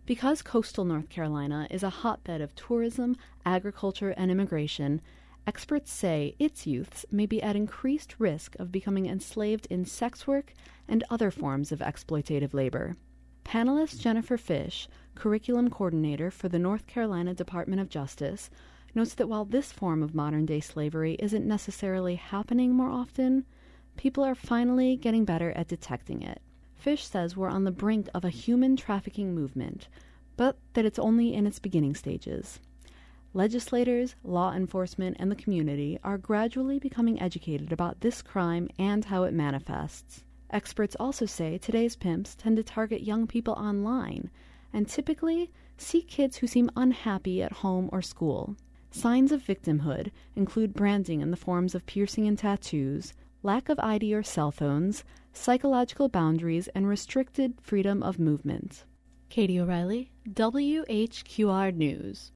Because coastal North Carolina is a hotbed of tourism, agriculture, and immigration, experts say its youths may be at increased risk of becoming enslaved in sex work and other forms of exploitative labor. Panelist Jennifer Fish, curriculum coordinator for the North Carolina Department of Justice, notes that while this form of modern-day slavery isn't necessarily happening more often, people are finally getting better at detecting it. Fish says we're on the brink of a human trafficking movement, but that it's only in its beginning stages. Legislators, law enforcement, and the community are gradually becoming educated about this crime and how it manifests. Experts also say today's pimps tend to target young people online and typically see kids who seem unhappy at home or school. Signs of victimhood include branding in the forms of piercing and tattoos, lack of ID or cell phones, psychological boundaries, and restricted freedom of movement. Katie O'Reilly, WHQR News.